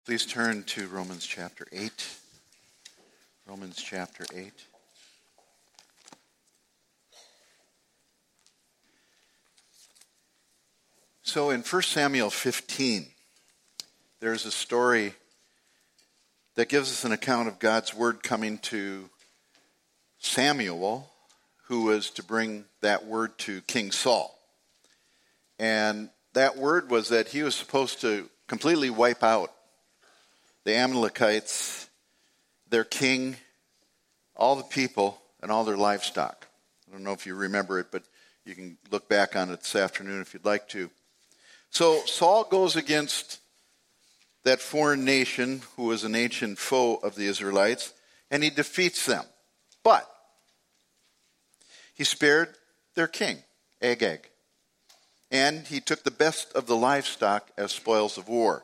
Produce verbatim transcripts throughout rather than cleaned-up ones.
Please turn to Romans chapter eight. Romans chapter eight. So in First Samuel fifteen, there's a story that gives us an account of God's word coming to Samuel, who was to bring that word to King Saul. And that word was that he was supposed to completely wipe out the Amalekites, their king, all the people, and all their livestock. I don't know if you remember it, but you can look back on it this afternoon if you'd like to. So Saul goes against that foreign nation who was an ancient foe of the Israelites, and he defeats them. But he spared their king, Agag, and he took the best of the livestock as spoils of war.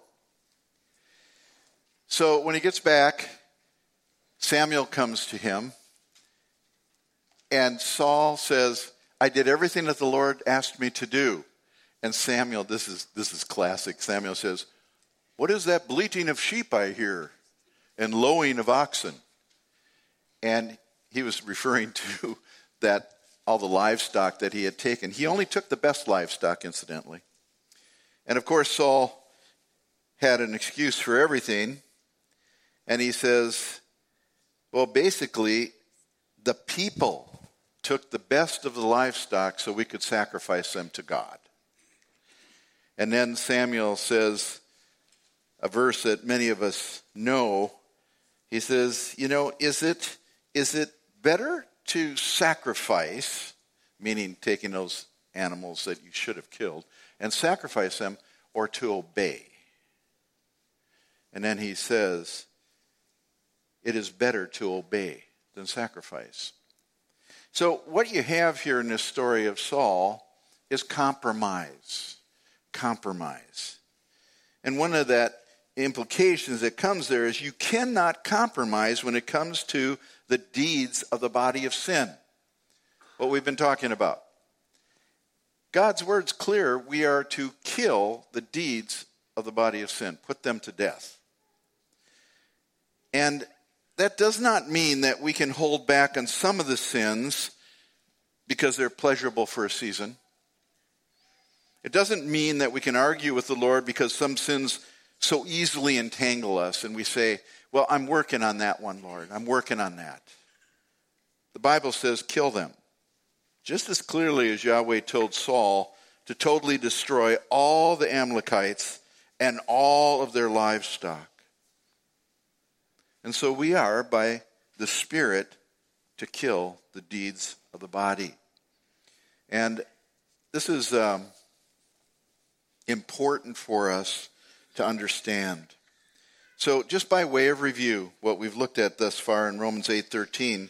So when he gets back, Samuel comes to him, and Saul says, I did everything that the Lord asked me to do. And Samuel, this is this is classic, Samuel says, what is that bleating of sheep I hear and lowing of oxen? And he was referring to that all the livestock that he had taken. He only took the best livestock, incidentally. And of course, Saul had an excuse for everything. And he says, well, basically, the people took the best of the livestock so we could sacrifice them to God. And then Samuel says a verse that many of us know. He says, you know, is it is it better to sacrifice, meaning taking those animals that you should have killed, and sacrifice them, or to obey? And then he says, it is better to obey than sacrifice. So what you have here in this story of Saul is compromise. Compromise. And one of that implications that comes there is you cannot compromise when it comes to the deeds of the body of sin. What we've been talking about. God's word's clear. We are to kill the deeds of the body of sin. Put them to death. And that does not mean that we can hold back on some of the sins because they're pleasurable for a season. It doesn't mean that we can argue with the Lord because some sins so easily entangle us and we say, well, I'm working on that one, Lord. I'm working on that. The Bible says kill them. Just as clearly as Yahweh told Saul to totally destroy all the Amalekites and all of their livestock. And so we are, by the Spirit, to kill the deeds of the body. And this is um, important for us to understand. So just by way of review, what we've looked at thus far in Romans eight thirteen,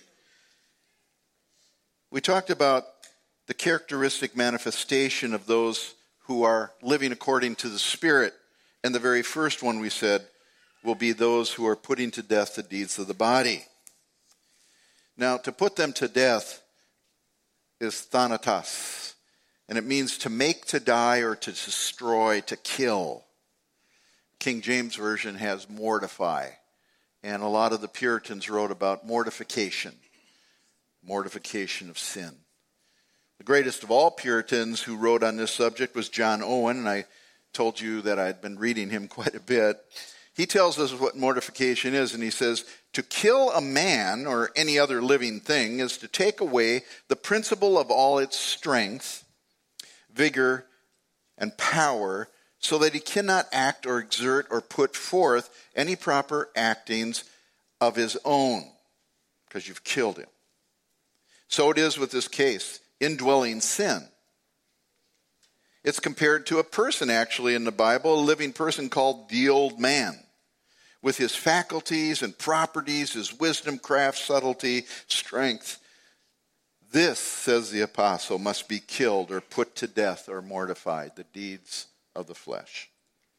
we talked about the characteristic manifestation of those who are living according to the Spirit. And the very first one we said will be those who are putting to death the deeds of the body. Now, to put them to death is thanatos, and it means to make to die or to destroy, to kill. King James Version has mortify, and a lot of the Puritans wrote about mortification, mortification of sin. The greatest of all Puritans who wrote on this subject was John Owen, and I told you that I'd been reading him quite a bit. He tells us what mortification is, and he says, to kill a man or any other living thing is to take away the principle of all its strength, vigor, and power, so that he cannot act or exert or put forth any proper actings of his own, because you've killed him. So it is with this case, indwelling sin. It's compared to a person, actually, in the Bible, a living person called the old man, with his faculties and properties, his wisdom, craft, subtlety, strength. This, says the apostle, must be killed or put to death or mortified, the deeds of the flesh.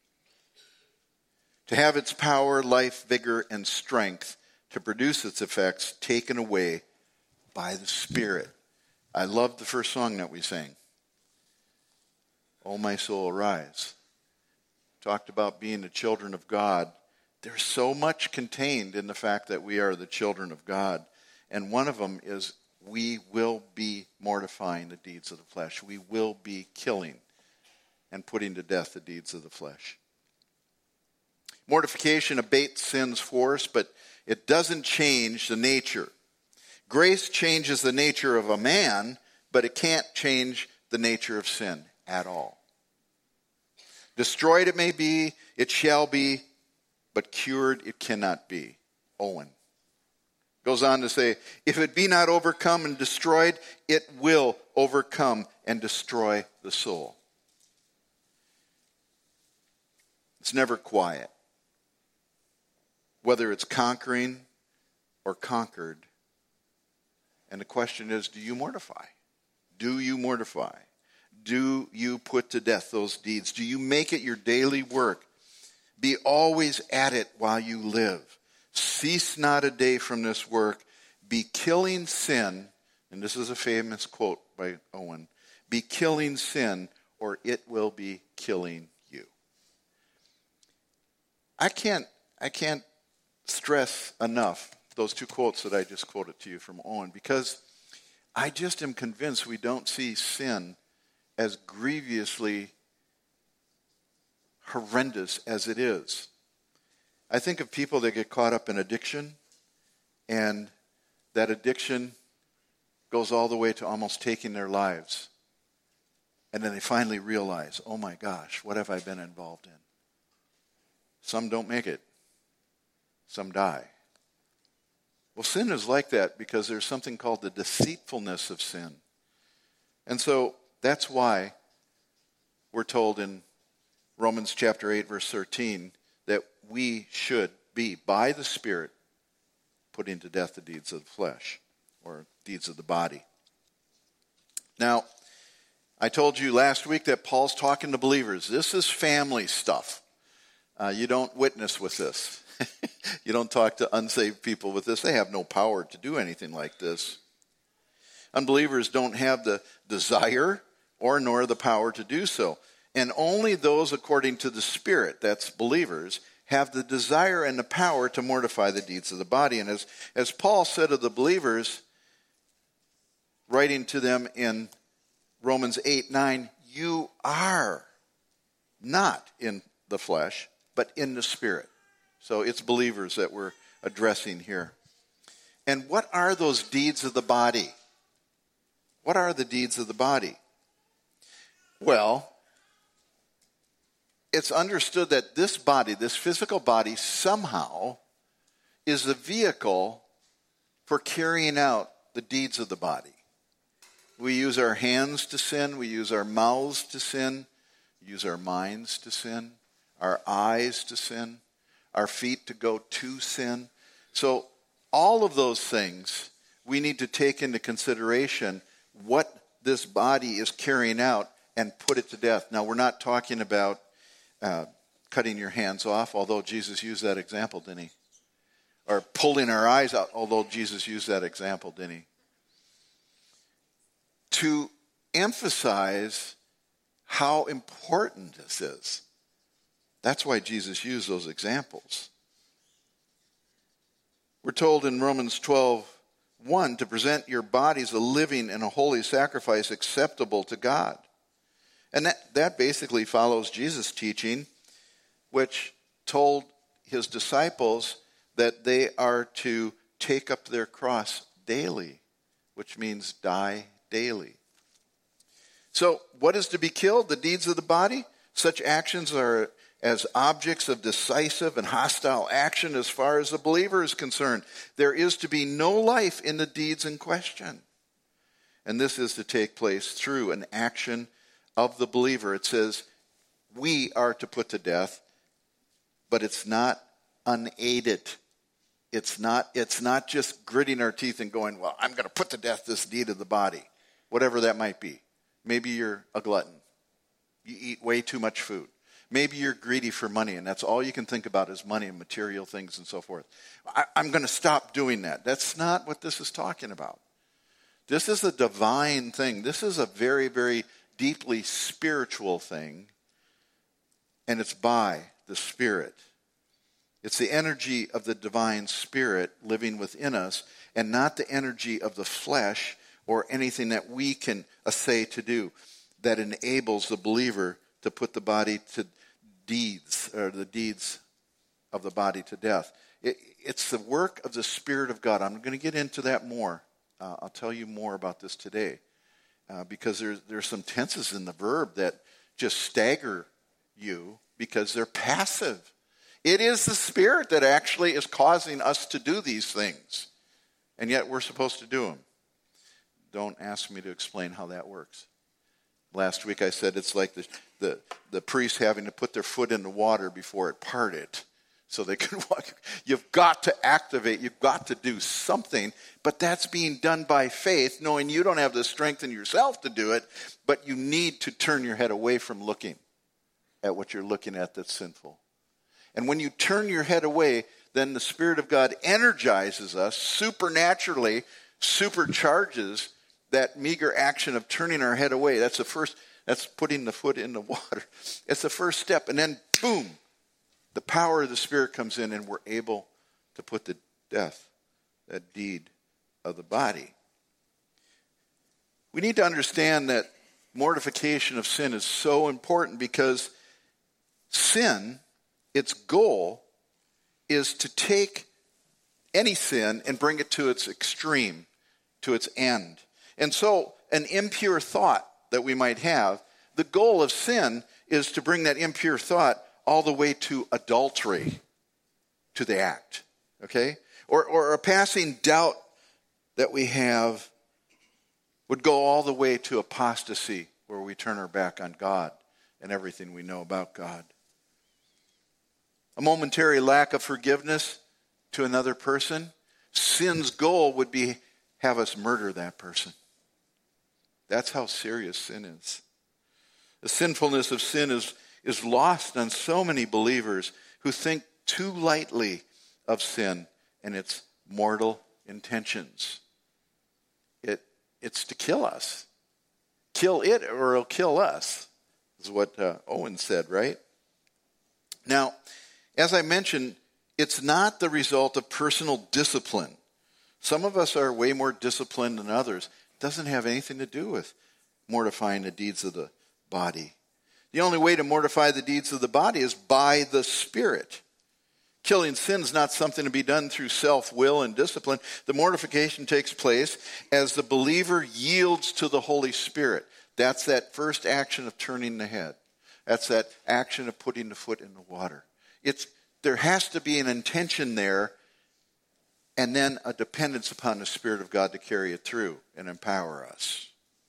To have its power, life, vigor, and strength to produce its effects taken away by the Spirit. I love the first song that we sang. Oh, my soul, arise. Talked about being the children of God There's so much contained in the fact that we are the children of God. And one of them is we will be mortifying the deeds of the flesh. We will be killing and putting to death the deeds of the flesh. Mortification abates sin's force, but it doesn't change the nature. Grace changes the nature of a man, but it can't change the nature of sin at all. Destroyed it may be, it shall be, but cured it cannot be. Owen goes on to say, if it be not overcome and destroyed, it will overcome and destroy the soul. It's never quiet. Whether it's conquering or conquered. And the question is, do you mortify? Do you mortify? Do you put to death those deeds? Do you make it your daily work? Be always at it while you live. Cease not a day from this work. Be killing sin, and this is a famous quote by Owen, be killing sin or it will be killing you. I can't, I can't stress enough those two quotes that I just quoted to you from Owen, because I just am convinced we don't see sin as grievously horrendous as it is. I think of people that get caught up in addiction, and that addiction goes all the way to almost taking their lives. And then they finally realize, oh my gosh, what have I been involved in? Some don't make it. Some die. Well, sin is like that because there's something called the deceitfulness of sin. And so that's why we're told in Romans chapter eight, verse thirteen, that we should be, by the Spirit, putting to death the deeds of the flesh, or deeds of the body. Now, I told you last week that Paul's talking to believers. This is family stuff. Uh, you don't witness with this. You don't talk to unsaved people with this. They have no power to do anything like this. Unbelievers don't have the desire or nor the power to do so. And only those according to the Spirit, that's believers, have the desire and the power to mortify the deeds of the body. And as, as Paul said of the believers, writing to them in Romans eight, nine, you are not in the flesh, but in the Spirit. So it's believers that we're addressing here. And what are those deeds of the body? What are the deeds of the body? Well, it's understood that this body, this physical body, somehow is the vehicle for carrying out the deeds of the body. We use our hands to sin. We use our mouths to sin. We use our minds to sin. Our eyes to sin. Our feet to go to sin. So all of those things, we need to take into consideration what this body is carrying out and put it to death. Now, we're not talking about uh, cutting your hands off, although Jesus used that example, didn't he? Or pulling our eyes out, although Jesus used that example, didn't he? To emphasize how important this is. That's why Jesus used those examples. We're told in Romans twelve, one, to present your bodies a living and a holy sacrifice acceptable to God. And that, that basically follows Jesus' teaching, which told his disciples that they are to take up their cross daily, which means die daily. So what is to be killed? The deeds of the body? Such actions are as objects of decisive and hostile action as far as the believer is concerned. There is to be no life in the deeds in question. And this is to take place through an action of the believer. It says we are to put to death, but it's not unaided. It's not, it's not just gritting our teeth and going, well, I'm going to put to death this deed of the body, whatever that might be. Maybe you're a glutton. You eat way too much food. Maybe you're greedy for money, and that's all you can think about is money and material things and so forth. I, I'm going to stop doing that. That's not what this is talking about. This is a divine thing. This is a very, very deeply spiritual thing, and it's by the Spirit. It's the energy of the divine Spirit living within us, and not the energy of the flesh or anything that we can essay to do that enables the believer to put the body to deeds, or the deeds of the body to death. It, it's the work of the Spirit of God. I'm going to get into that more. Uh, I'll tell you more about this today, uh, because there's there's some tenses in the verb that just stagger you because they're passive. It is the Spirit that actually is causing us to do these things, and yet we're supposed to do them. Don't ask me to explain how that works. Last week I said it's like the the, the priest having to put their foot in the water before it parted so they could walk. You've got to activate. You've got to do something, but that's being done by faith, knowing you don't have the strength in yourself to do it, but you need to turn your head away from looking at what you're looking at that's sinful. And when you turn your head away, then the Spirit of God energizes us, supernaturally supercharges that meager action of turning our head away. That's the first, that's putting the foot in the water. It's the first step. And then, boom, the power of the Spirit comes in and we're able to put to death that deed of the body. We need to understand that mortification of sin is so important because sin, its goal is to take any sin and bring it to its extreme, to its end. And so an impure thought that we might have, the goal of sin is to bring that impure thought all the way to adultery, to the act, okay? Or, or a passing doubt that we have would go all the way to apostasy, where we turn our back on God and everything we know about God. A momentary lack of forgiveness to another person, sin's goal would be have us murder that person. That's how serious sin is. The sinfulness of sin is, is lost on so many believers who think too lightly of sin and its mortal intentions. It, it's to kill us. Kill it or it'll kill us, is what uh, Owen said, right? Now, as I mentioned, it's not the result of personal discipline. Some of us are way more disciplined than others. It doesn't have anything to do with mortifying the deeds of the body. The only way to mortify the deeds of the body is by the Spirit. Killing sin is not something to be done through self-will and discipline. The mortification takes place as the believer yields to the Holy Spirit. That's that first action of turning the head. That's that action of putting the foot in the water. It's, there has to be an intention there, and then a dependence upon the Spirit of God to carry it through and empower us.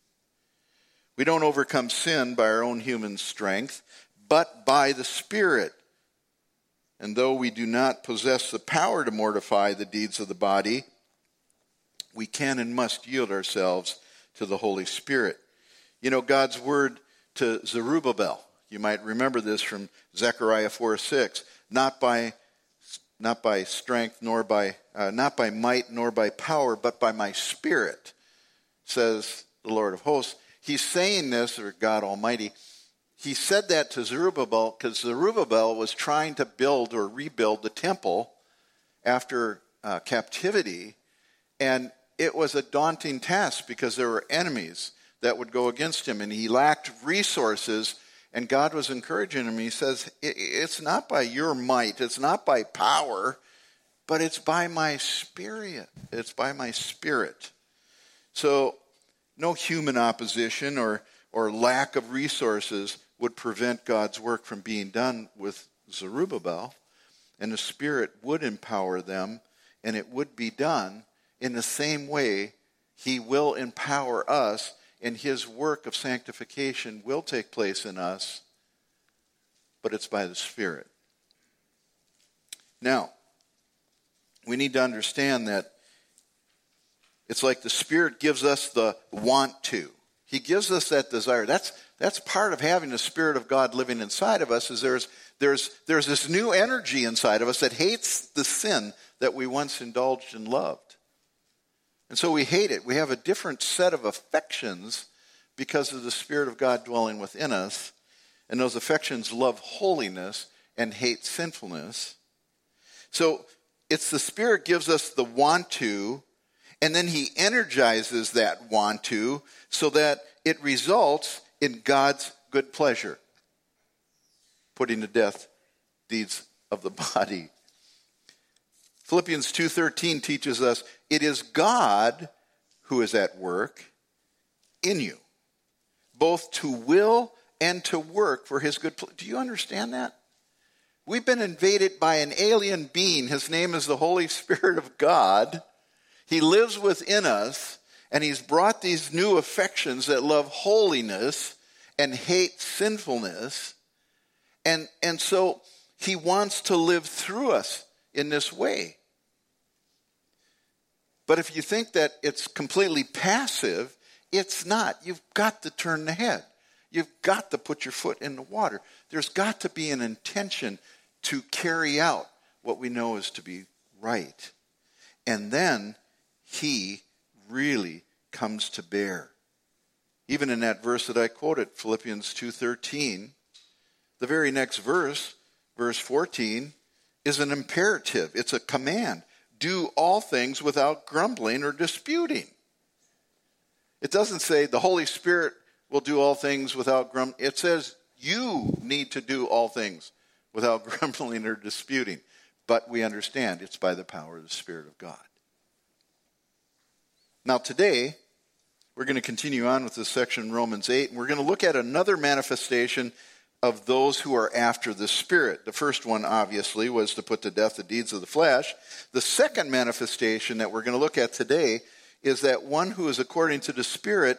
We don't overcome sin by our own human strength, but by the Spirit. And though we do not possess the power to mortify the deeds of the body, we can and must yield ourselves to the Holy Spirit. You know, God's word to Zerubbabel, you might remember this from Zechariah four six, not by not by strength, nor by uh, not by might, nor by power, but by my Spirit, says the Lord of hosts. He's saying this, or God Almighty. He said that to Zerubbabel because Zerubbabel was trying to build or rebuild the temple after uh, captivity, and it was a daunting task because there were enemies that would go against him, and he lacked resources. And God was encouraging him. He says, it's not by your might, it's not by power, but it's by my Spirit. It's by my Spirit. So no human opposition or, or lack of resources would prevent God's work from being done with Zerubbabel. And the Spirit would empower them, and it would be done in the same way He will empower us, and His work of sanctification will take place in us, but it's by the Spirit. Now, we need to understand that it's like the Spirit gives us the want to. He gives us that desire. That's that's part of having the Spirit of God living inside of us, is there's there's there's this new energy inside of us that hates the sin that we once indulged and loved. And so we hate it. We have a different set of affections because of the Spirit of God dwelling within us. And those affections love holiness and hate sinfulness. So it's the Spirit gives us the want to, and then he energizes that want to so that it results in God's good pleasure, putting to death deeds of the body. Philippians two thirteen teaches us it is God who is at work in you, both to will and to work for his good pleasure. Do you understand that? We've been invaded by an alien being. His name is the Holy Spirit of God. He lives within us, and he's brought these new affections that love holiness and hate sinfulness. And, and so he wants to live through us in this way. But if you think that it's completely passive, it's not. You've got to turn the head. You've got to put your foot in the water. There's got to be an intention to carry out what we know is to be right. And then he really comes to bear. Even in that verse that I quoted, Philippians two thirteen, the very next verse, verse fourteen, is an imperative. It's a command. Do all things without grumbling or disputing. It doesn't say the Holy Spirit will do all things without grumbling. It says you need to do all things without grumbling or disputing. But we understand it's by the power of the Spirit of God. Now today, we're going to continue on with this section in Romans eight, and we're going to look at another manifestation of those who are after the Spirit. The first one, obviously, was to put to death the deeds of the flesh. The second manifestation that we're going to look at today is that one who is according to the Spirit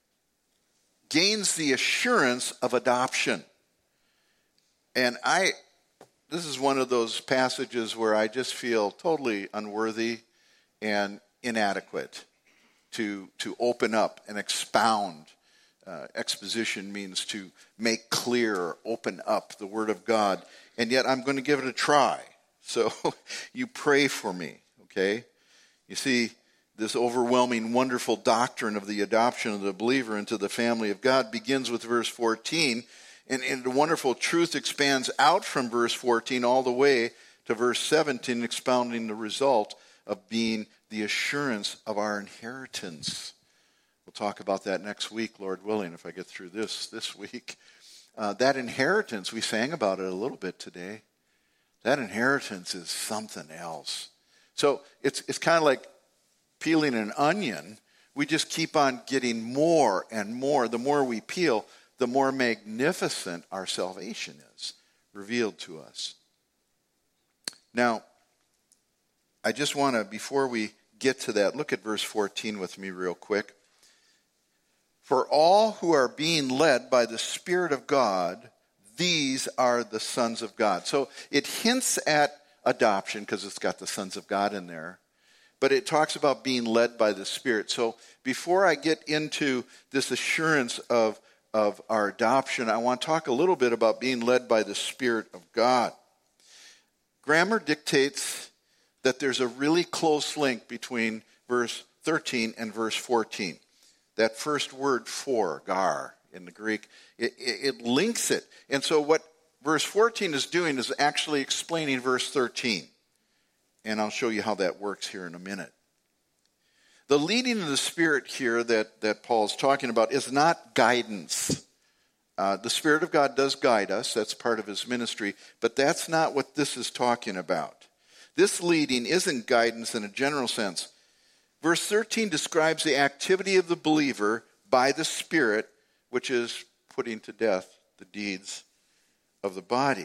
gains the assurance of adoption. And I, this is one of those passages where I just feel totally unworthy and inadequate to, to open up and expound. Uh, exposition means to make clear or open up the Word of God. And yet I'm going to give it a try. So you pray for me, okay? You see, this overwhelming, wonderful doctrine of the adoption of the believer into the family of God begins with verse fourteen. And, and the wonderful truth expands out from verse fourteen all the way to verse seventeen, expounding the result of being the assurance of our inheritance. We'll talk about that next week, Lord willing, if I get through this this week. Uh, that inheritance, we sang about it a little bit today. That inheritance is something else. So it's it's kind of like peeling an onion. We just keep on getting more and more. The more we peel, the more magnificent our salvation is revealed to us. Now, I just want to, before we get to that, look at verse fourteen with me real quick. For all who are being led by the Spirit of God, these are the sons of God. So it hints at adoption because it's got the sons of God in there. But it talks about being led by the Spirit. So before I get into this assurance of, of our adoption, I want to talk a little bit about being led by the Spirit of God. Grammar dictates that there's a really close link between verse thirteen and verse fourteen. That first word for, gar, in the Greek, it, it, it links it. And so what verse fourteen is doing is actually explaining verse thirteen. And I'll show you how that works here in a minute. The leading of the Spirit here that, that Paul's talking about is not guidance. Uh, the Spirit of God does guide us. That's part of his ministry. But that's not what this is talking about. This leading isn't guidance in a general sense. Verse thirteen describes the activity of the believer by the Spirit, which is putting to death the deeds of the body.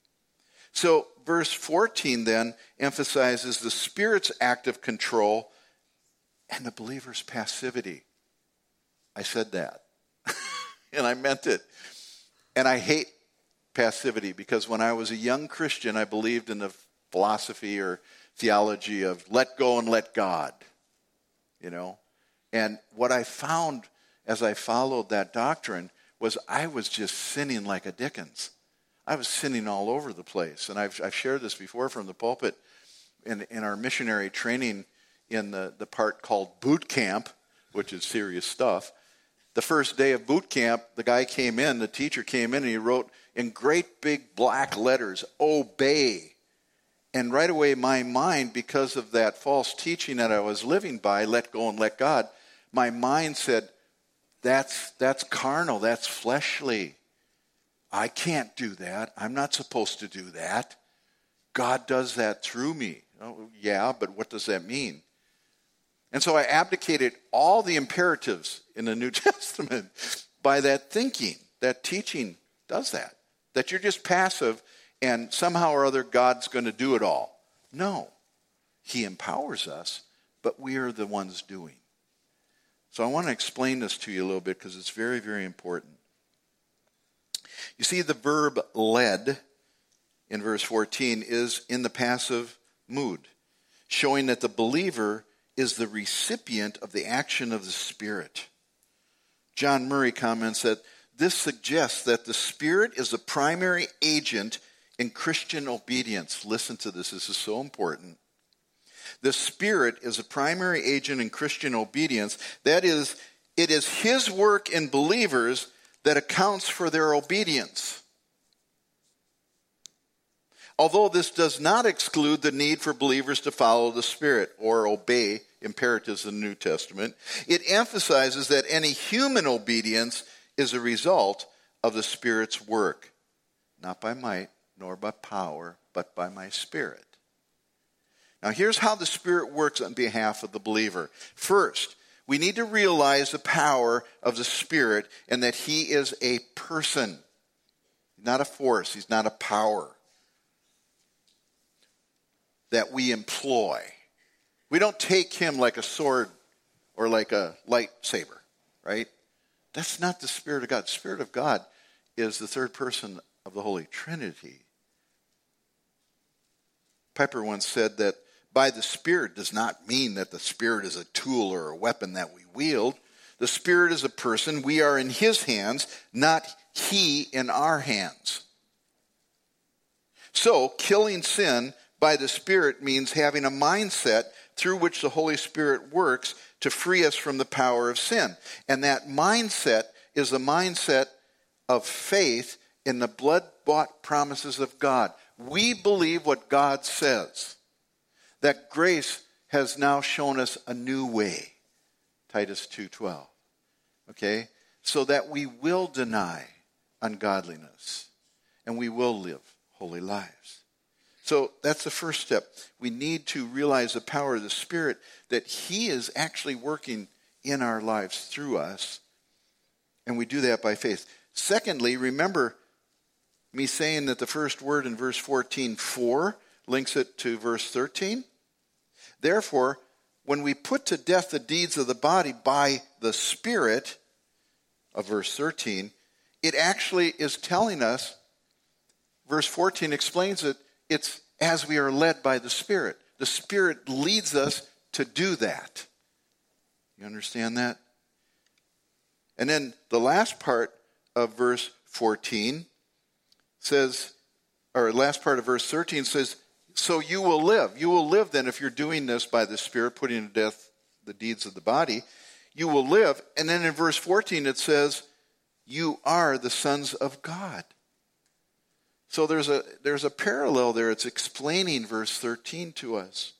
So verse fourteen then emphasizes the Spirit's active control and the believer's passivity. I said that, and I meant it. And I hate passivity because when I was a young Christian, I believed in the philosophy or theology of let go and let God. You know, and what I found as I followed that doctrine was I was just sinning like a Dickens. I was sinning all over the place. And I've, I've shared this before from the pulpit in, in our missionary training in the, the part called boot camp, which is serious stuff. The first day of boot camp, the guy came in, the teacher came in, and he wrote in great big black letters, obey. And right away, my mind, because of that false teaching that I was living by, let go and let God, my mind said, that's, that's carnal, that's fleshly. I can't do that. I'm not supposed to do that. God does that through me. Oh, yeah, but what does that mean? And so I abdicated all the imperatives in the New Testament by that thinking. That teaching does that. That you're just passive and somehow or other God's going to do it all. No. He empowers us, but we are the ones doing. So I want to explain this to you a little bit because it's very, very important. You see, the verb led in verse fourteen is in the passive mood, showing that the believer is the recipient of the action of the Spirit. John Murray comments that this suggests that the Spirit is the primary agent in Christian obedience. Listen to this. This is so important. The Spirit is a primary agent in Christian obedience. That is, it is His work in believers that accounts for their obedience. Although this does not exclude the need for believers to follow the Spirit or obey imperatives in the New Testament, it emphasizes that any human obedience is a result of the Spirit's work, not by might nor by power, but by my Spirit. Now here's how the Spirit works on behalf of the believer. First, we need to realize the power of the Spirit and that He is a person, not a force. He's not a power that we employ. We don't take Him like a sword or like a lightsaber, right? That's not the Spirit of God. The Spirit of God is the third person of the Holy Trinity. Piper once said that by the Spirit does not mean that the Spirit is a tool or a weapon that we wield. The Spirit is a person. We are in His hands, not He in our hands. So, killing sin by the Spirit means having a mindset through which the Holy Spirit works to free us from the power of sin. And that mindset is a mindset of faith in the blood-bought promises of God. We believe what God says. That grace has now shown us a new way. Titus two twelve. Okay? So that we will deny ungodliness. And we will live holy lives. So that's the first step. We need to realize the power of the Spirit, that He is actually working in our lives through us. And we do that by faith. Secondly, remember me saying that the first word in verse fourteen, for, links it to verse thirteen. Therefore, when we put to death the deeds of the body by the Spirit, of verse thirteen, it actually is telling us, verse fourteen explains it, it's as we are led by the Spirit. The Spirit leads us to do that. You understand that? And then the last part of verse fourteen says, or last part of verse thirteen says, so you will live. You will live then if you're doing this by the Spirit, putting to death the deeds of the body. You will live. And then in verse fourteen it says, you are the sons of God. So there's a there's a parallel there. It's explaining verse thirteen to us.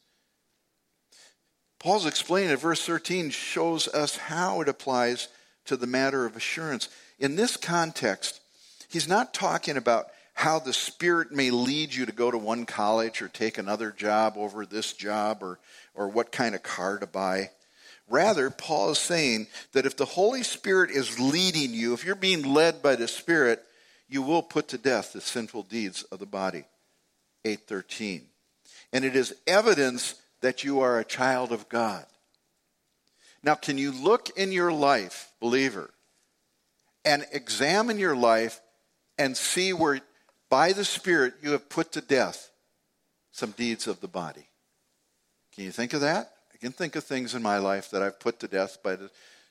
Paul's explaining it. Verse thirteen shows us how it applies to the matter of assurance. In this context, he's not talking about how the Spirit may lead you to go to one college or take another job over this job or, or what kind of car to buy. Rather, Paul is saying that if the Holy Spirit is leading you, if you're being led by the Spirit, you will put to death the sinful deeds of the body. eight thirteen. And it is evidence that you are a child of God. Now, can you look in your life, believer, and examine your life and see where by the Spirit you have put to death some deeds of the body? Can you think of that? I can think of things in my life that I've put to death by the...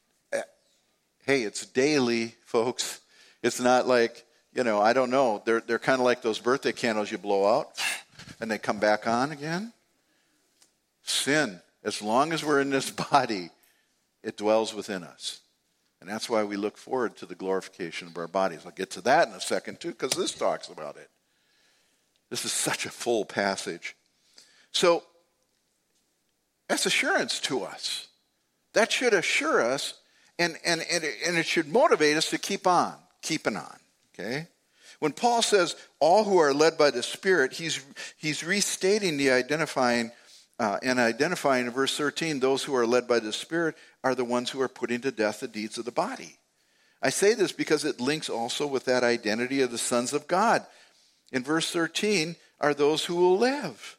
Hey, it's daily, folks. It's not like, you know, I don't know. They're, they're kind of like those birthday candles you blow out and they come back on again. Sin, as long as we're in this body, it dwells within us. And that's why we look forward to the glorification of our bodies. I'll get to that in a second too, because this talks about it. This is such a full passage. So that's assurance to us. That should assure us, and, and, and, it, and it should motivate us to keep on, keeping on, okay? When Paul says all who are led by the Spirit, he's, he's restating the identifying, uh, and identifying in verse thirteen, those who are led by the Spirit are the ones who are putting to death the deeds of the body. I say this because it links also with that identity of the sons of God. In verse thirteen are those who will live.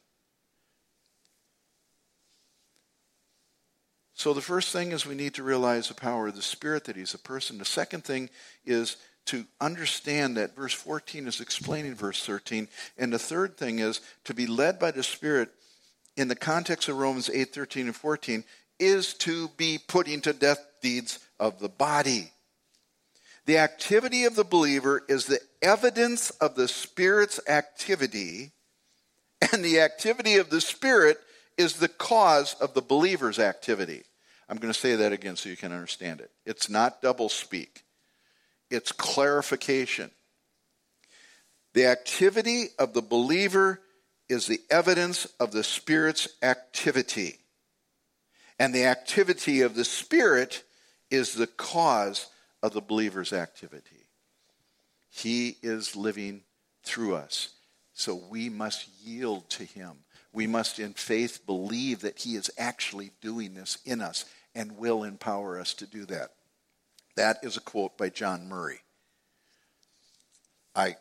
So the first thing is we need to realize the power of the Spirit, that he's a person. The second thing is to understand that verse fourteen is explaining verse thirteen. And the third thing is to be led by the Spirit in the context of Romans eight, thirteen, and fourteen is to be putting to death deeds of the body. The activity of the believer is the evidence of the Spirit's activity, and the activity of the Spirit is the cause of the believer's activity. I'm going to say that again so you can understand it. It's not double speak. It's clarification. The activity of the believer is the evidence of the Spirit's activity. And the activity of the Spirit is the cause of the believer's activity. He is living through us. So we must yield to him. We must in faith believe that he is actually doing this in us and will empower us to do that. That is a quote by John Murray. I,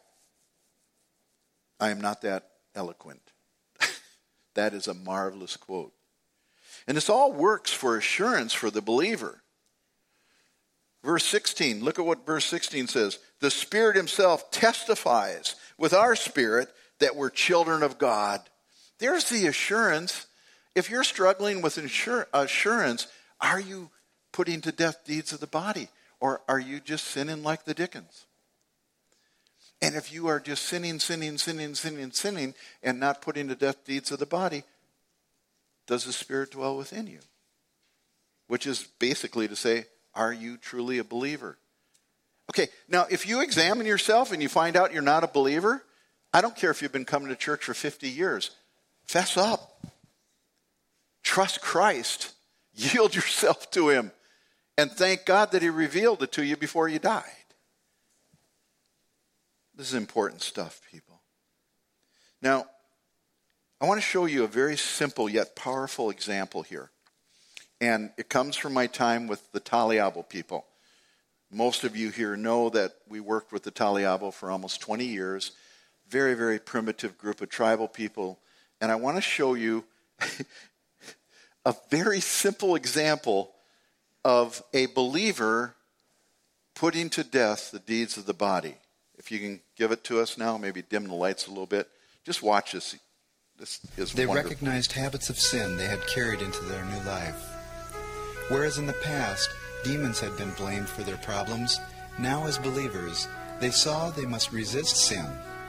I am not that eloquent. That is a marvelous quote. And this all works for assurance for the believer. Verse sixteen, look at what verse sixteen says. The Spirit himself testifies with our spirit that we're children of God. There's the assurance. If you're struggling with insur- assurance, are you putting to death deeds of the body? Or are you just sinning like the Dickens? And if you are just sinning, sinning, sinning, sinning, sinning, and not putting to death deeds of the body, does the Spirit dwell within you? Which is basically to say, are you truly a believer? Okay, now if you examine yourself and you find out you're not a believer, I don't care if you've been coming to church for fifty years. Fess up. Trust Christ. Yield yourself to him. And thank God that he revealed it to you before you died. This is important stuff, people. Now, I want to show you a very simple yet powerful example here. And it comes from my time with the Taliabo people. Most of you here know that we worked with the Taliabo for almost twenty years. Very, very primitive group of tribal people. And I want to show you a very simple example of a believer putting to death the deeds of the body. If you can give it to us now, maybe dim the lights a little bit. Just watch this. This is They wonderful. recognized habits of sin they had carried into their new life. Whereas in the past, demons had been blamed for their problems, now as believers, they saw they must resist sin.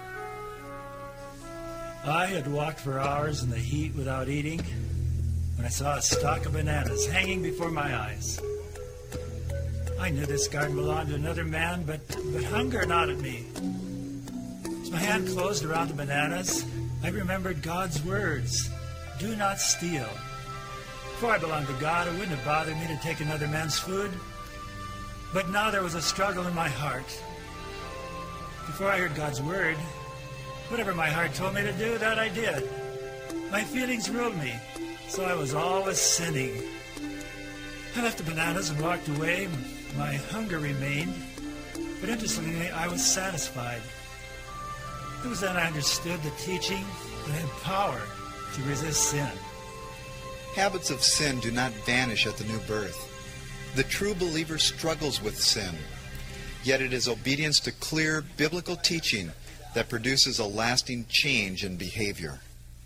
I had walked for hours in the heat without eating when I saw a stalk of bananas hanging before my eyes. I knew this garden belonged to another man, but, but hunger gnawed at me. As my hand closed around the bananas, I remembered God's words, "Do not steal." Before I belonged to God, it wouldn't have bothered me to take another man's food. But now there was a struggle in my heart. Before I heard God's word, whatever my heart told me to do, that I did. My feelings ruled me, so I was always sinning. I left the bananas and walked away. My hunger remained, but interestingly, I was satisfied. It was then I understood the teaching that I had power to resist sin. Habits of sin do not vanish at the new birth. The true believer struggles with sin, yet it is obedience to clear biblical teaching that produces a lasting change in behavior.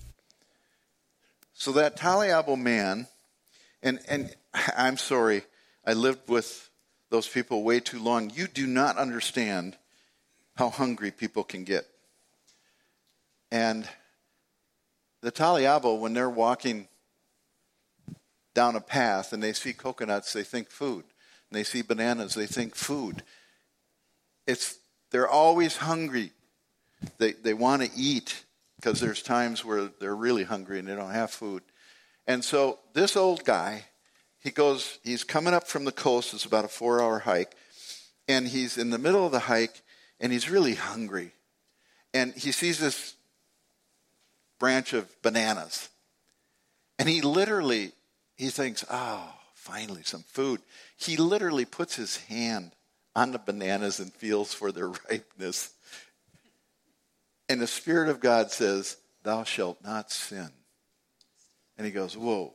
So that Taliabo man, and, and I'm sorry, I lived with those people way too long. You do not understand how hungry people can get. And the Taliabo, when they're walking down a path and they see coconuts, they think food. And they see bananas, they think food. It's they're always hungry. They they want to eat. because there's times where they're really hungry and they don't have food. And so this old guy, he goes, he's coming up from the coast. It's about a four-hour hike. And he's in the middle of the hike, and he's really hungry. And he sees this branch of bananas. And he literally, he thinks, oh, finally some food. He literally puts his hand on the bananas and feels for their ripeness. And the Spirit of God says, thou shalt not sin. And he goes, whoa.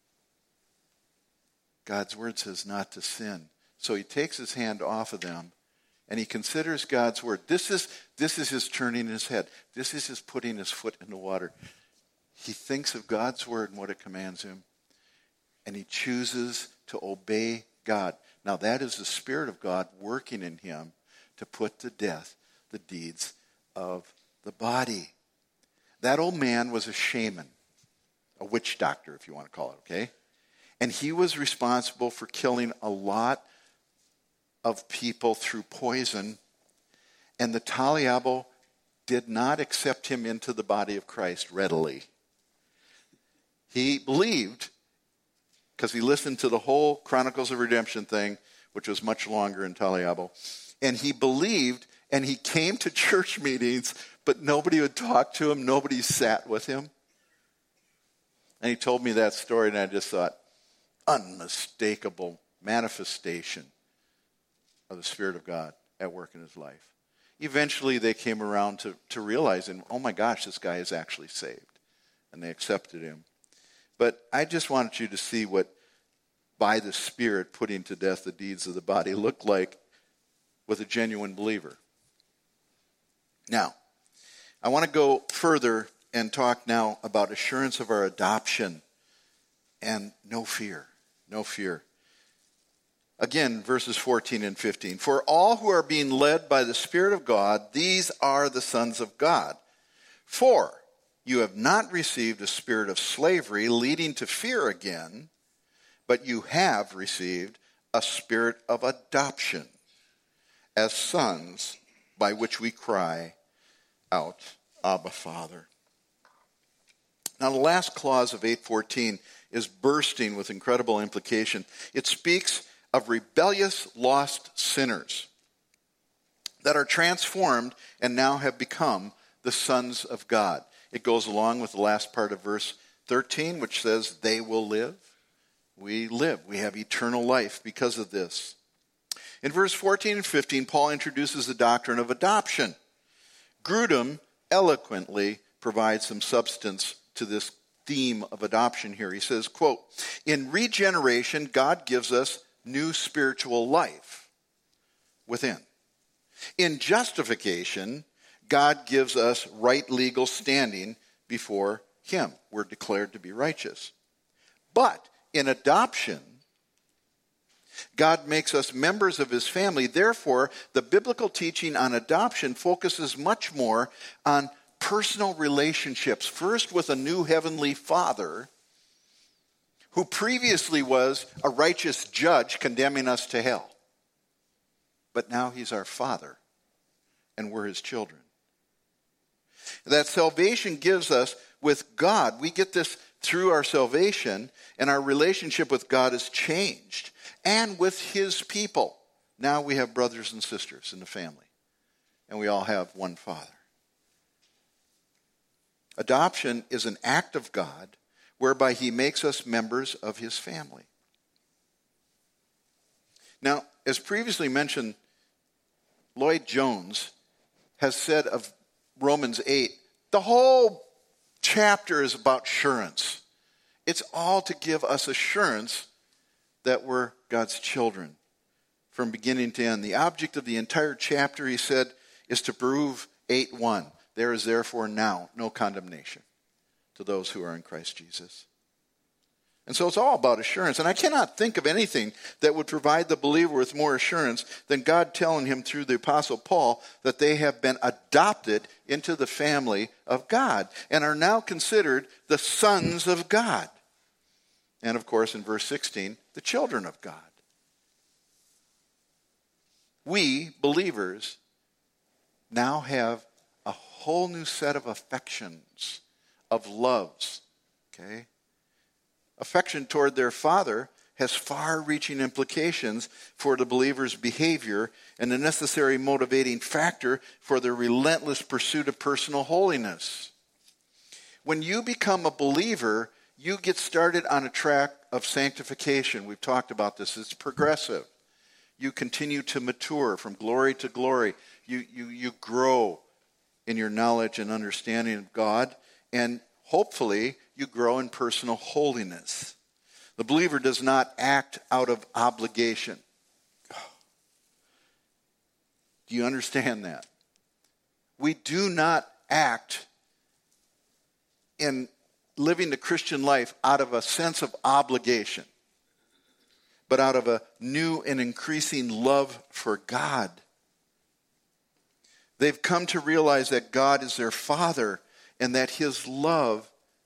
God's word says not to sin. So he takes his hand off of them and he considers God's word. This is, this is his turning his head. This is his putting his foot in the water. He thinks of God's word and what it commands him. And he chooses to obey God. Now that is the Spirit of God working in him to put to death the deeds of the body. That old man was a shaman, a witch doctor, if you want to call it, okay? And he was responsible for killing a lot of people through poison. And the Taliabo did not accept him into the body of Christ readily. He believed, because he listened to the whole Chronicles of Redemption thing, which was much longer in Taliabo, and he believed, and he came to church meetings, but nobody would talk to him, nobody sat with him. And he told me that story, and I just thought, unmistakable manifestation of the Spirit of God at work in his life. Eventually, they came around to, to realizing, oh my gosh, this guy is actually saved. And they accepted him. But I just wanted you to see what, by the Spirit putting to death the deeds of the body, looked like with a genuine believer. Now, I want to go further and talk now about assurance of our adoption and no fear, no fear. Again, verses fourteen and fifteen. For all who are being led by the Spirit of God, these are the sons of God. For you have not received a spirit of slavery leading to fear again, but you have received a spirit of adoption as sons, by which we cry out, Abba, Father. Now, the last clause of eight fourteen is bursting with incredible implication. It speaks of rebellious, lost sinners that are transformed and now have become the sons of God. It goes along with the last part of verse thirteen, which says, they will live. We live. We have eternal life because of this. In verse fourteen and fifteen, Paul introduces the doctrine of adoption. Grudem eloquently provides some substance to this theme of adoption here. He says, quote, in regeneration, God gives us new spiritual life within. In justification, God gives us right legal standing before him. We're declared to be righteous. But in adoption, God makes us members of his family. Therefore, the biblical teaching on adoption focuses much more on personal relationships. First, with a new heavenly Father who previously was a righteous judge condemning us to hell. But now he's our Father, and we're his children. That salvation gives us with God. We get this through our salvation, and our relationship with God is changed. And with his people. Now we have brothers and sisters in the family. And we all have one Father. Adoption is an act of God whereby he makes us members of his family. Now, as previously mentioned, Lloyd Jones has said of Romans eight, the whole chapter is about assurance. It's all to give us assurance that we're God's children from beginning to end. The object of the entire chapter, he said, is to prove eight one. There is therefore now no condemnation to those who are in Christ Jesus. And so it's all about assurance. And I cannot think of anything that would provide the believer with more assurance than God telling him through the Apostle Paul that they have been adopted into the family of God and are now considered the sons of God. And of course, in verse sixteen, the children of God. We, believers, now have a whole new set of affections, of loves. Okay? Affection toward their father has far-reaching implications for the believer's behavior and a necessary motivating factor for their relentless pursuit of personal holiness. When you become a believer, you get started on a track of sanctification. We've talked about this. It's progressive. You continue to mature from glory to glory. You, you, you grow in your knowledge and understanding of God, and hopefully you grow in personal holiness. The believer does not act out of obligation. Do you understand that? We do not act in living the Christian life out of a sense of obligation, but out of a new and increasing love for God. They've come to realize that God is their Father and that His love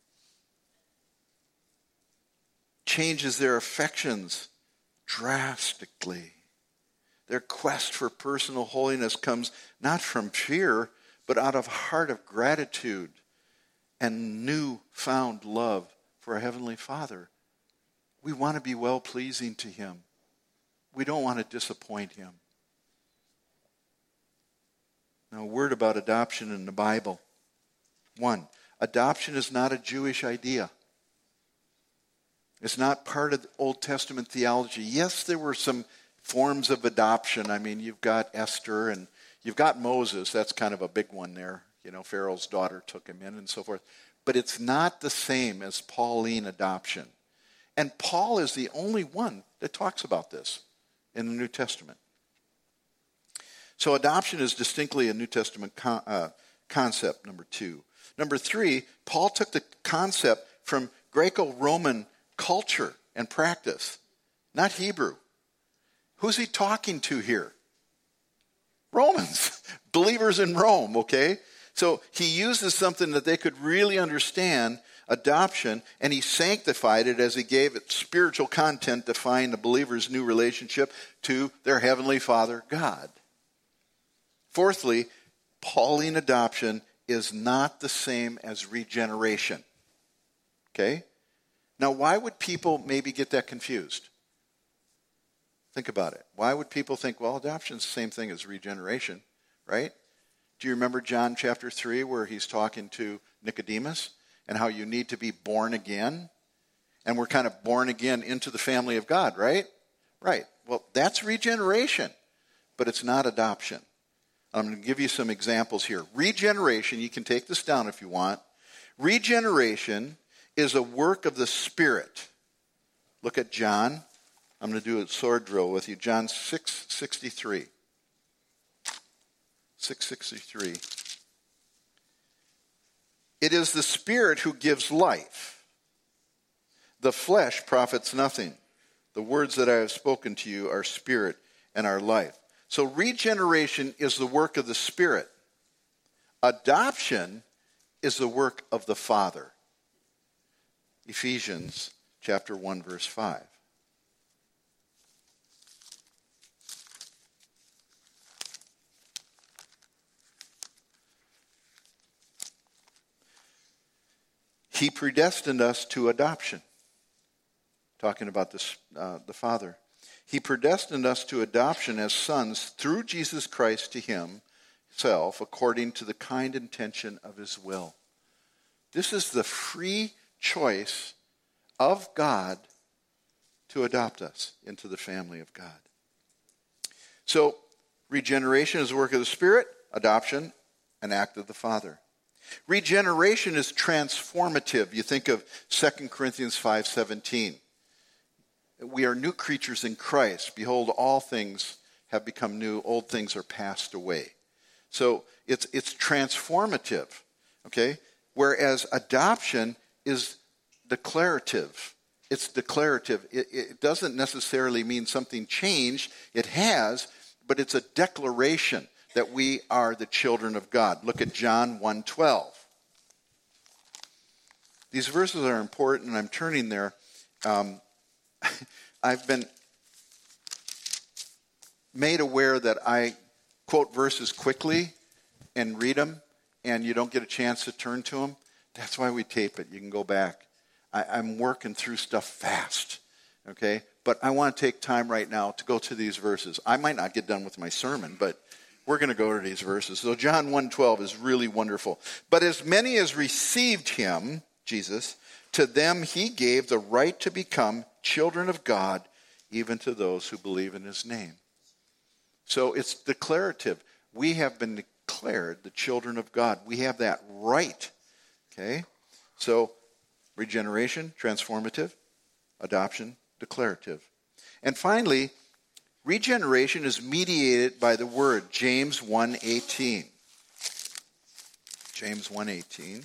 changes their affections drastically. Their quest for personal holiness comes not from fear, but out of a heart of gratitude and new-found love for a Heavenly Father. We want to be well-pleasing to Him. We don't want to disappoint Him. Now, a word about adoption in the Bible. One, adoption is not a Jewish idea. It's not part of the Old Testament theology. Yes, there were some forms of adoption. I mean, you've got Esther and you've got Moses. That's kind of a big one there. You know, Pharaoh's daughter took him in and so forth. But it's not the same as Pauline adoption. And Paul is the only one that talks about this in the New Testament. So adoption is distinctly a New Testament con- uh, concept, number two. Number three, Paul took the concept from Greco-Roman culture and practice, not Hebrew. Who's he talking to here? Romans, believers in Rome, okay? So he uses something that they could really understand, adoption, and he sanctified it as he gave it spiritual content, defying the believer's new relationship to their Heavenly Father, God. Fourthly, Pauline adoption is not the same as regeneration. Okay? Now, why would people maybe get that confused? Think about it. Why would people think, well, adoption is the same thing as regeneration, right? Do you remember John chapter three where he's talking to Nicodemus and how you need to be born again? And we're kind of born again into the family of God, right? Right. Well, that's regeneration, but it's not adoption. I'm going to give you some examples here. Regeneration, you can take this down if you want. Regeneration is a work of the Spirit. Look at John. I'm going to do a sword drill with you. John six sixty-three. six sixty-three. It is the Spirit who gives life. The flesh profits nothing. The words that I have spoken to you are spirit and are life. So regeneration is the work of the Spirit. Adoption is the work of the Father. Ephesians chapter one, verse five. He predestined us to adoption. Talking about this, uh, the Father. He predestined us to adoption as sons through Jesus Christ to Himself, according to the kind intention of His will. This is the free choice of God to adopt us into the family of God. So, regeneration is the work of the Spirit, adoption, an act of the Father. Regeneration is transformative. You think of Second Corinthians five seventeen. We are new creatures in Christ. Behold, all things have become new. Old things are passed away. So it's it's transformative, okay? Whereas adoption is declarative. It's declarative. It, it doesn't necessarily mean something changed. It has, but it's a declaration that we are the children of God. Look at John one twelve. These verses are important, and I'm turning there. Um, I've been made aware that I quote verses quickly and read them, and you don't get a chance to turn to them, that's why we tape it. You can go back. I, I'm working through stuff fast, okay? But I want to take time right now to go to these verses. I might not get done with my sermon, but we're going to go to these verses. So John one twelve is really wonderful. But as many as received him, Jesus, to them he gave the right to become children of God, even to those who believe in his name. So it's declarative. We have been declared the children of God. We have that right. Okay? So regeneration, transformative. Adoption, declarative. And finally, regeneration is mediated by the word, James one eighteen. James one eighteen.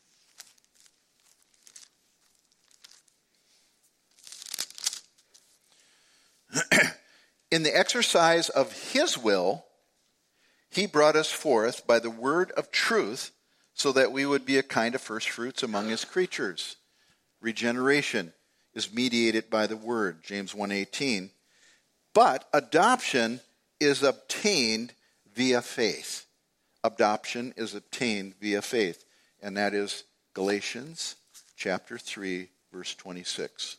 In the exercise of his will, he brought us forth by the word of truth, so that we would be a kind of first fruits among his creatures. Regeneration is mediated by the word, James one eighteen. But adoption is obtained via faith. Adoption is obtained via faith. And that is Galatians chapter three, verse twenty-six.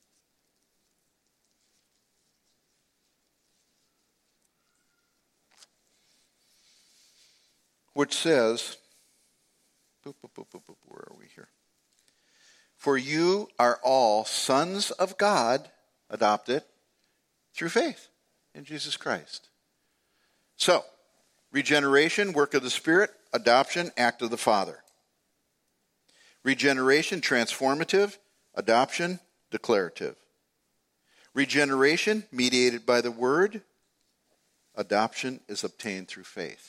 Which says, boop, boop, boop, boop, boop, where are we here? For you are all sons of God, adopted, through faith in Jesus Christ. So, regeneration, work of the Spirit. Adoption, act of the Father. Regeneration, transformative. Adoption, declarative. Regeneration, mediated by the Word. Adoption is obtained through faith.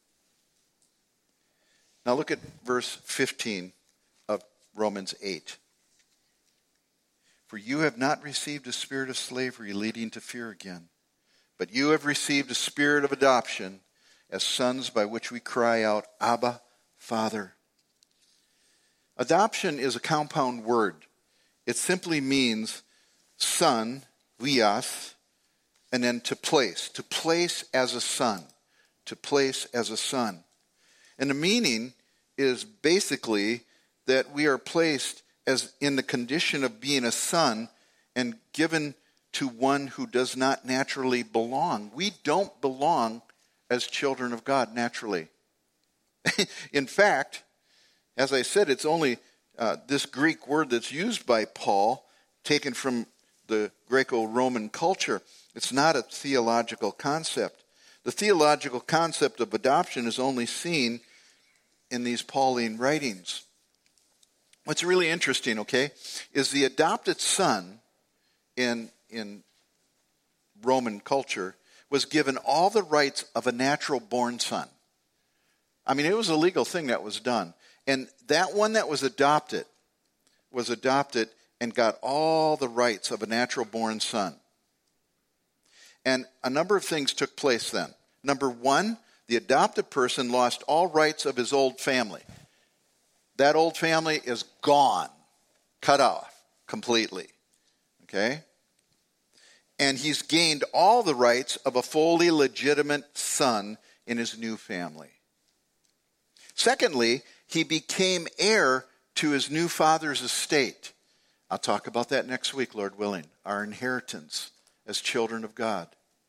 Now look at verse fifteen of Romans eight. For you have not received a spirit of slavery leading to fear again, but you have received a spirit of adoption as sons, by which we cry out, Abba, Father. Adoption is a compound word. It simply means son, lias, and then to place. To place as a son. To place as a son. And the meaning is basically that we are placed as in the condition of being a son and given to one who does not naturally belong. We don't belong as children of God naturally. In fact, as I said, it's only uh, this Greek word that's used by Paul, taken from the Greco-Roman culture. It's not a theological concept. The theological concept of adoption is only seen in these Pauline writings. What's really interesting, okay, is the adopted son in, in Roman culture was given all the rights of a natural born son. I mean, it was a legal thing that was done. And that one that was adopted was adopted and got all the rights of a natural born son. And a number of things took place then. Number one, the adopted person lost all rights of his old family. That old family is gone, cut off completely. Okay? And he's gained all the rights of a fully legitimate son in his new family. Secondly, he became heir to his new father's estate. I'll talk about that next week, Lord willing. Our inheritance as children of God.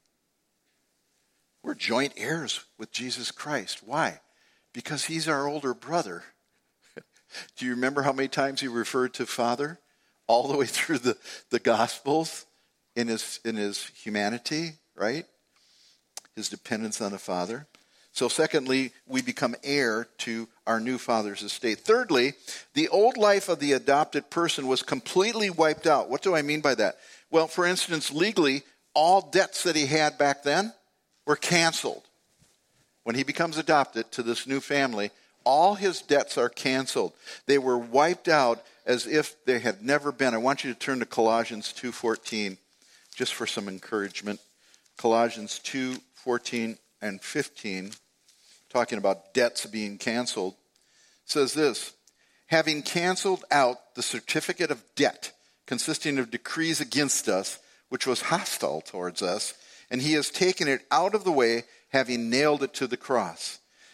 We're joint heirs with Jesus Christ. Why? Because he's our older brother. Do you remember how many times he referred to Father all the way through the, the Gospels in his, in his humanity, right? His dependence on the Father. So secondly, we become heir to our new father's estate. Thirdly, the old life of the adopted person was completely wiped out. What do I mean by that? Well, for instance, legally, all debts that he had back then were canceled. When he becomes adopted to this new family, all his debts are canceled. They were wiped out as if they had never been. I want you to turn to Colossians two fourteen just for some encouragement. Colossians two fourteen and fifteen, talking about debts being canceled, says this: having canceled out the certificate of debt consisting of decrees against us, which was hostile towards us, and he has taken it out of the way, having nailed it to the cross.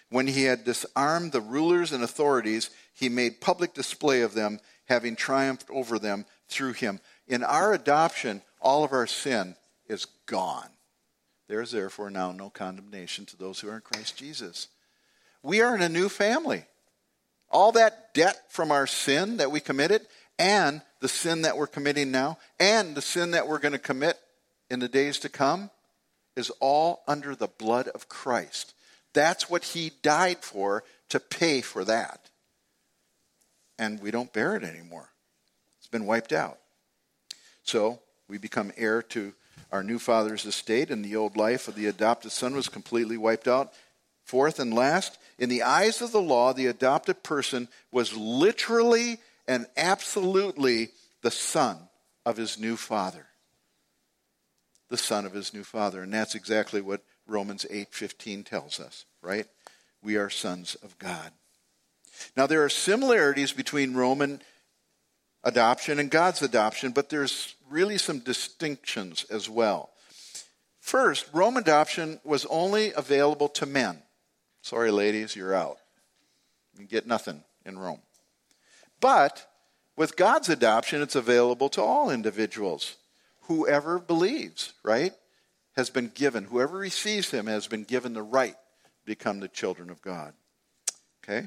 When he had disarmed the rulers and authorities, he made public display of them, having triumphed over them through him. In our adoption, all of our sin is gone. There is therefore now no condemnation to those who are in Christ Jesus. We are in a new family. All that debt from our sin that we committed, and the sin that we're committing now, and the sin that we're going to commit in the days to come, is all under the blood of Christ. That's what he died for, to pay for that. And we don't bear it anymore. It's been wiped out. So we become heir to our new father's estate, and the old life of the adopted son was completely wiped out. Fourth and last, in the eyes of the law, the adopted person was literally and absolutely the son of his new father. The son of his new father. And that's exactly what Romans eight fifteen tells us, right? We are sons of God. Now, there are similarities between Roman adoption and God's adoption, but there's really some distinctions as well. First, Roman adoption was only available to men. Sorry, ladies, you're out. You get nothing in Rome. But with God's adoption, it's available to all individuals. Whoever believes, right, has been given. Whoever receives him has been given the right to become the children of God. Okay?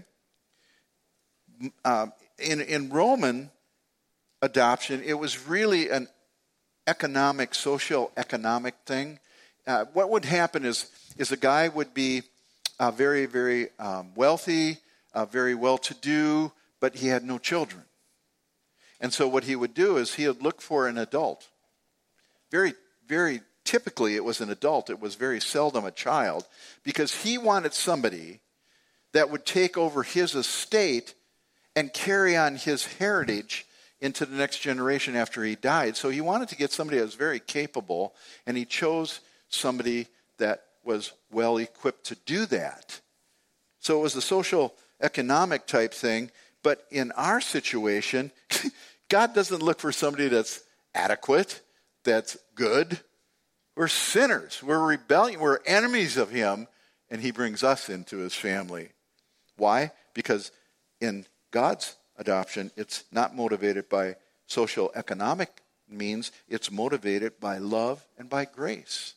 Uh, in, in Roman adoption, it was really an economic, socio-economic thing. Uh, what would happen is, is a guy would be uh, very, very um, wealthy, uh, very well-to-do, but he had no children. And so what he would do is he would look for an adult. Very, very typically it was an adult. It was very seldom a child, because he wanted somebody that would take over his estate and carry on his heritage into the next generation after he died. So he wanted to get somebody that was very capable, and he chose somebody that was well equipped to do that. So it was a social economic type thing, but in our situation, God doesn't look for somebody that's adequate, that's good. We're sinners. We're rebellion. We're enemies of him, and he brings us into his family. Why? Because in God's adoption, it's not motivated by social economic means. It's motivated by love and by grace.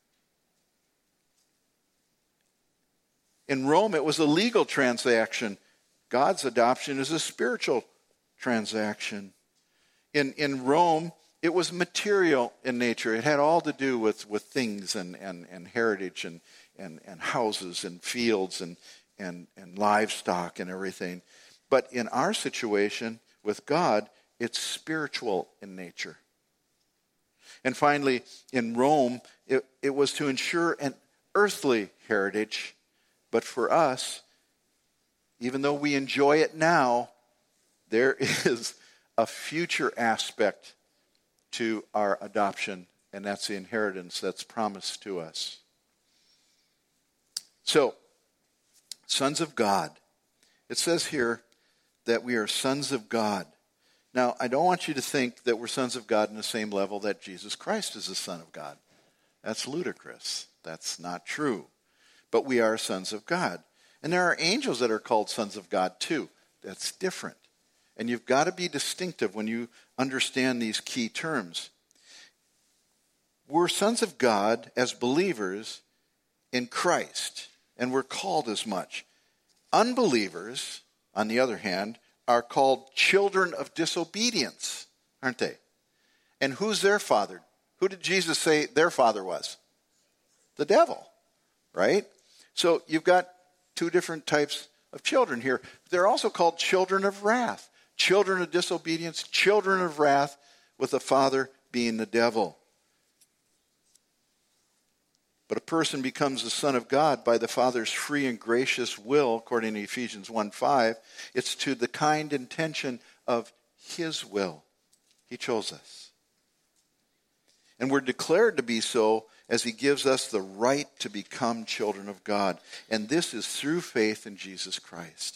In Rome, it was a legal transaction. God's adoption is a spiritual transaction. In, in Rome, it was material in nature. It had all to do with, with things and, and, and heritage and, and, and houses and fields and, and, and livestock and everything. But in our situation with God, it's spiritual in nature. And finally, in Rome, it, it was to ensure an earthly heritage. But for us, even though we enjoy it now, there is a future aspect to our adoption, and that's the inheritance that's promised to us. So, sons of God. It says here that we are sons of God. Now, I don't want you to think that we're sons of God in the same level that Jesus Christ is the Son of God. That's ludicrous. That's not true. But we are sons of God. And there are angels that are called sons of God too. That's different. And you've got to be distinctive when you understand these key terms. We're sons of God as believers in Christ, and we're called as much. Unbelievers, on the other hand, are called children of disobedience, aren't they? And who's their father? Who did Jesus say their father was? The devil, right? So you've got two different types of children here. They're also called children of wrath. Children of disobedience, children of wrath, with the father being the devil. But a person becomes the son of God by the Father's free and gracious will, according to Ephesians one five. It's to the kind intention of his will. He chose us. And we're declared to be so as he gives us the right to become children of God. And this is through faith in Jesus Christ.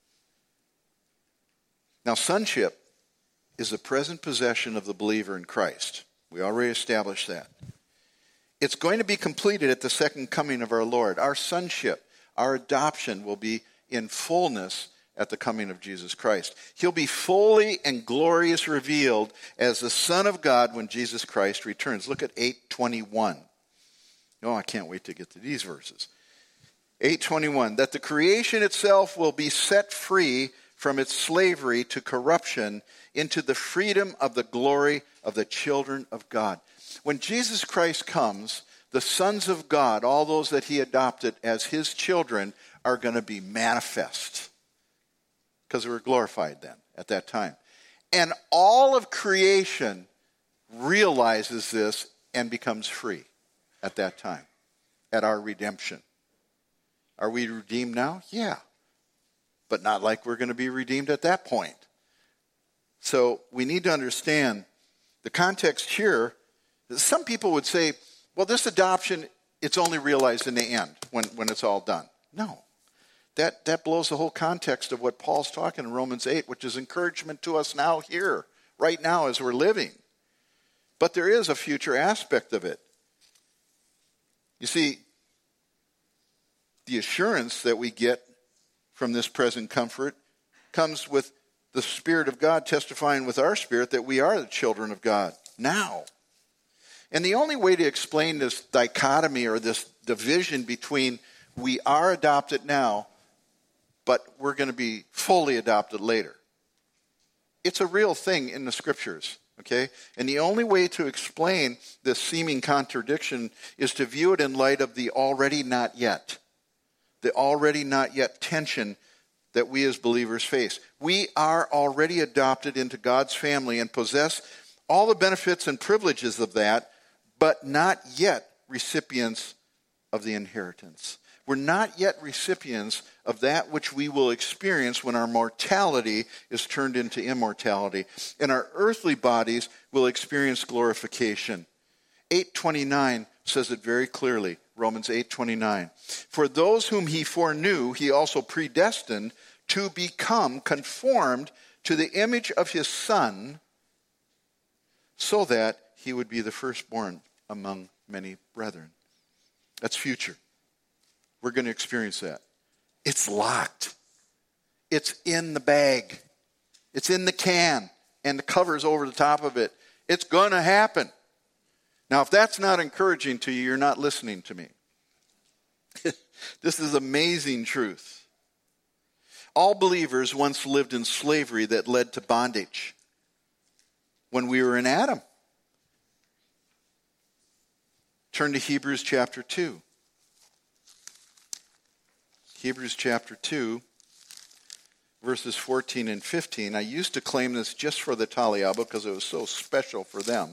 Now, sonship is the present possession of the believer in Christ. We already established that. It's going to be completed at the second coming of our Lord. Our sonship, Our adoption will be in fullness at the coming of Jesus Christ. He'll be fully and glorious revealed as the Son of God when Jesus Christ returns. Look at eight twenty-one. Oh, I can't wait to get to these verses. eight twenty-one, that the creation itself will be set free from its slavery to corruption into the freedom of the glory of the children of God. When Jesus Christ comes, the sons of God, all those that he adopted as his children, are going to be manifest. Because we were glorified then, at that time. And all of creation realizes this and becomes free at that time, at our redemption. Are we redeemed now? Yeah. But not like we're going to be redeemed at that point. So we need to understand the context here. Some people would say, well, this adoption, it's only realized in the end, when, when it's all done. No. That, that blows the whole context of what Paul's talking in Romans eight, which is encouragement to us now here, right now as we're living. But there is a future aspect of it. You see, the assurance that we get from this present comfort comes with the Spirit of God testifying with our spirit that we are the children of God now. And the only way to explain this dichotomy or this division between we are adopted now, but we're going to be fully adopted later. It's a real thing in the scriptures, okay? And the only way to explain this seeming contradiction is to view it in light of the already not yet. The already not yet tension that we as believers face. We are already adopted into God's family and possess all the benefits and privileges of that, but not yet recipients of the inheritance. We're not yet recipients of that which we will experience when our mortality is turned into immortality, and our earthly bodies will experience glorification. eight twenty-nine says it very clearly, Romans eight twenty-nine. For those whom he foreknew, he also predestined to become conformed to the image of his Son, so that he would be the firstborn among many brethren. That's future. We're going to experience that. It's locked. It's in the bag. It's in the can. And the cover's over the top of it. It's going to happen. Now, if that's not encouraging to you, you're not listening to me. This is amazing truth. All believers once lived in slavery that led to bondage when we were in Adam. Turn to Hebrews chapter two. Hebrews chapter two, verses fourteen and fifteen. I used to claim this just for the Taliabo because it was so special for them.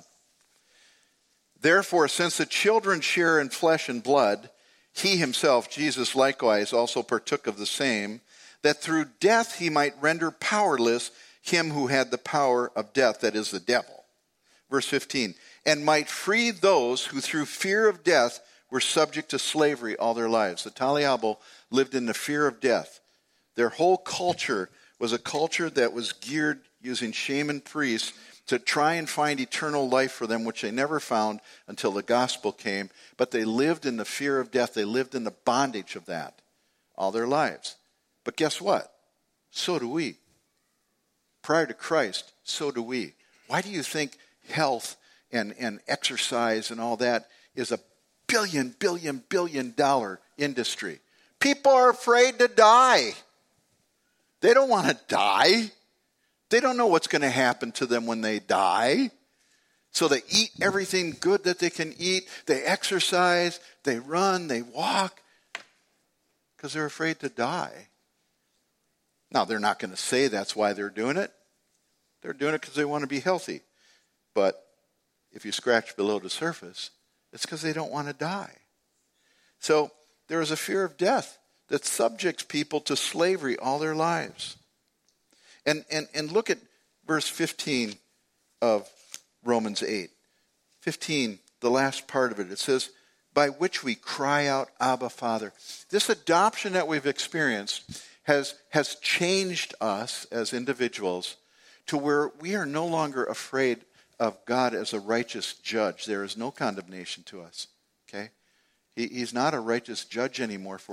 Therefore, since the children share in flesh and blood, he himself, Jesus, likewise also partook of the same, that through death he might render powerless him who had the power of death, that is the devil. Verse fifteen, and might free those who through fear of death were subject to slavery all their lives. The Taliabo lived in the fear of death. Their whole culture was a culture that was geared using shaman priests to try and find eternal life for them, which they never found until the gospel came. But they lived in the fear of death. They lived in the bondage of that all their lives. But guess what? So do we. Prior to Christ, so do we. Why do you think health and, and exercise and all that is a billion, billion, billion dollar industry? People are afraid to die. They don't want to die. They don't know what's going to happen to them when they die. So they eat everything good that they can eat. They exercise. They run. They walk. Because they're afraid to die. Now, they're not going to say that's why they're doing it. They're doing it because they want to be healthy. But if you scratch below the surface, it's because they don't want to die. So there is a fear of death that subjects people to slavery all their lives. And, and, and look at verse fifteen of Romans eight. fifteen, the last part of it. It says, by which we cry out, Abba, Father. This adoption that we've experienced has, has changed us as individuals to where we are no longer afraid of God as a righteous judge. There is no condemnation to us. Okay? He, he's not a righteous judge anymore for us.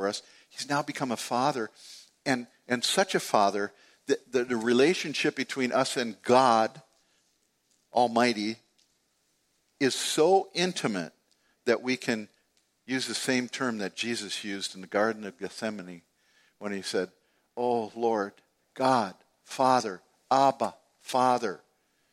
He's now become a father, and, and such a father that the, the relationship between us and God Almighty is so intimate that we can use the same term that Jesus used in the Garden of Gethsemane when he said, "Oh Lord, God, Father, Abba, Father,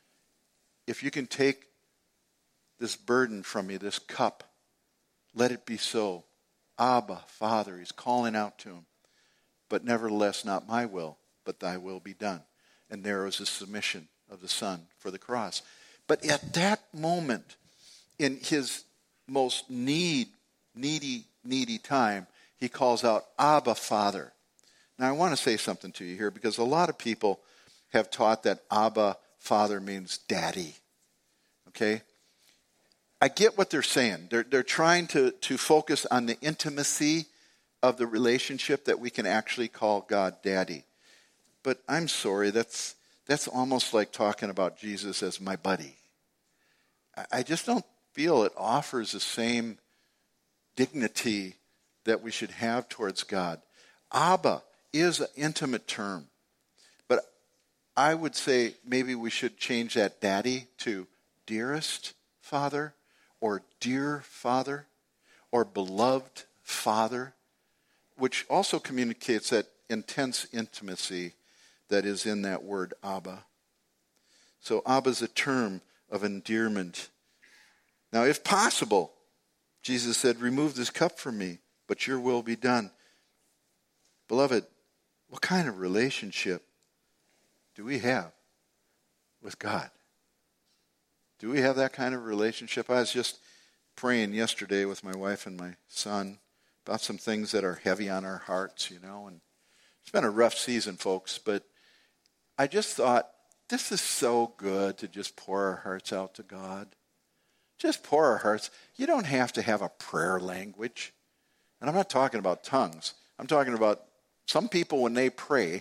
if you can take this burden from me, this cup, let it be so. Abba, Father," he's calling out to him. "But nevertheless, not my will, but thy will be done." And there was a submission of the Son for the cross. But at that moment, in his most need, needy, needy time, he calls out, "Abba, Father." Now, I want to say something to you here, because a lot of people have taught that Abba, Father means daddy. Okay? I get what they're saying. They're, they're trying to, to focus on the intimacy of the relationship that we can actually call God daddy. But I'm sorry, that's, that's almost like talking about Jesus as my buddy. I, I just don't feel it offers the same dignity that we should have towards God. Abba is an intimate term. But I would say maybe we should change that daddy to dearest Father, or dear Father, or beloved Father, which also communicates that intense intimacy that is in that word Abba. So Abba is a term of endearment. Now, if possible, Jesus said, "Remove this cup from me, but your will be done." Beloved, what kind of relationship do we have with God? Do we have that kind of relationship? I was just praying yesterday with my wife and my son about some things that are heavy on our hearts, you know, and it's been a rough season, folks, but I just thought, this is so good to just pour our hearts out to God. Just pour our hearts. You don't have to have a prayer language. And I'm not talking about tongues. I'm talking about some people, when they pray,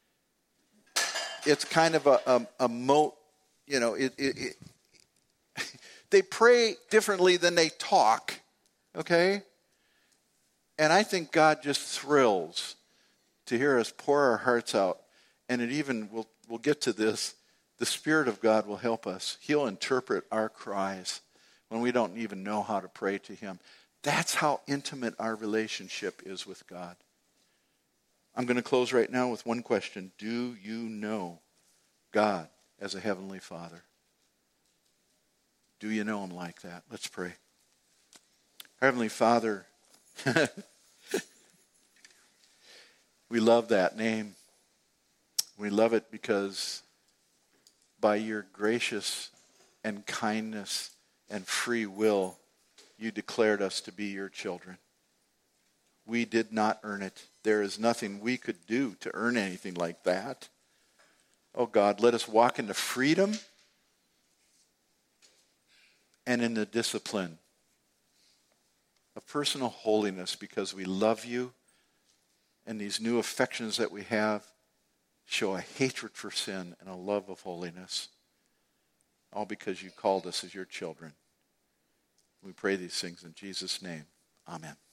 it's kind of a, a, a mo, you know, it, it, it they pray differently than they talk, okay? And I think God just thrills to hear us pour our hearts out. And it even, we'll, we'll get to this, the Spirit of God will help us. He'll interpret our cries when we don't even know how to pray to him. That's how intimate our relationship is with God. I'm going to close right now with one question. Do you know God as a Heavenly Father? Do you know him like that? Let's pray. Heavenly Father, we love that name. We love it because by your gracious and kindness and free will, you declared us to be your children. We did not earn it. There is nothing we could do to earn anything like that. Oh God, let us walk into freedom and in the discipline of personal holiness, because we love you, and these new affections that we have show a hatred for sin and a love of holiness, all because you called us as your children. We pray these things in Jesus' name. Amen.